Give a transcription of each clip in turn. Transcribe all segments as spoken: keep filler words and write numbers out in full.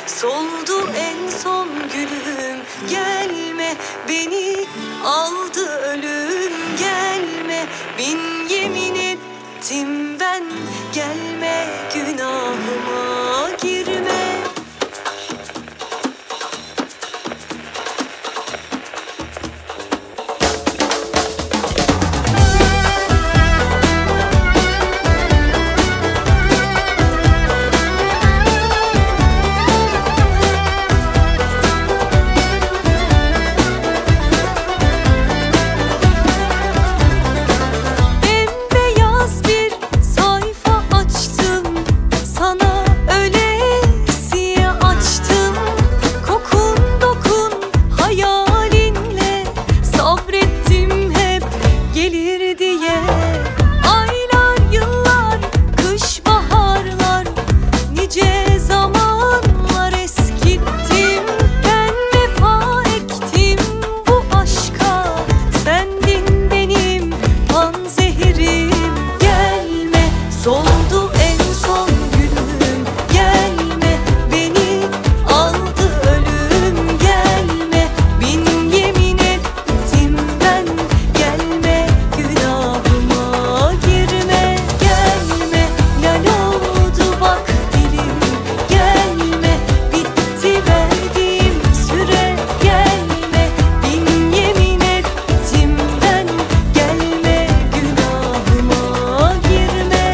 soldu en son gülüm. Gelme, beni aldı ölüm. Gelme, bin yemin ettim ben. Gelme, günahıma girme. Soldu en son gülüm. Gelme, beni aldı ölüm. Gelme, bin yemin ettim ben. Gelme, günahıma girme. Gelme, lal oldu bak dilim. Gelme, bitti verdiğim süre. Gelme, bin yemin ettim ben. Gelme, günahıma girme.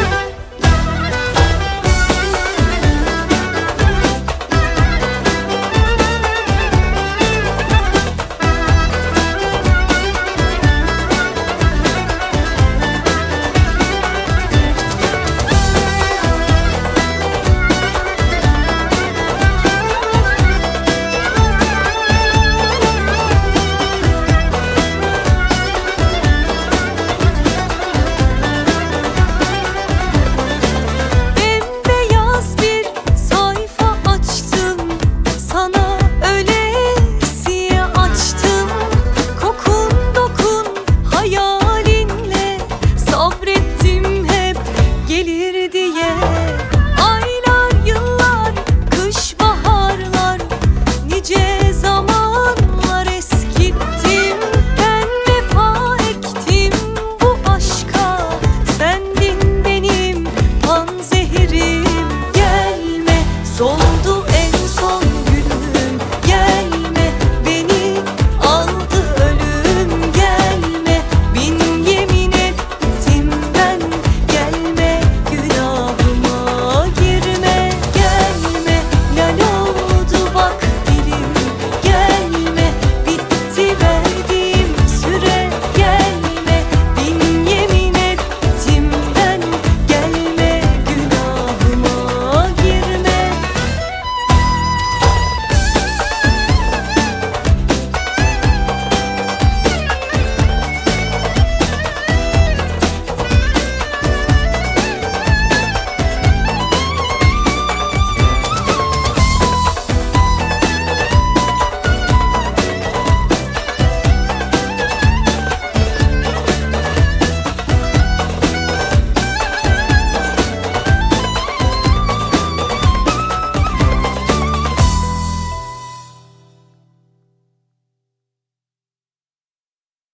Gelir diye aylar, yıllar, kış, baharlar, nice zamanlar eskittim. Ben vefa ektim bu aşka, sendin benim panzehirim. Gelme, soldu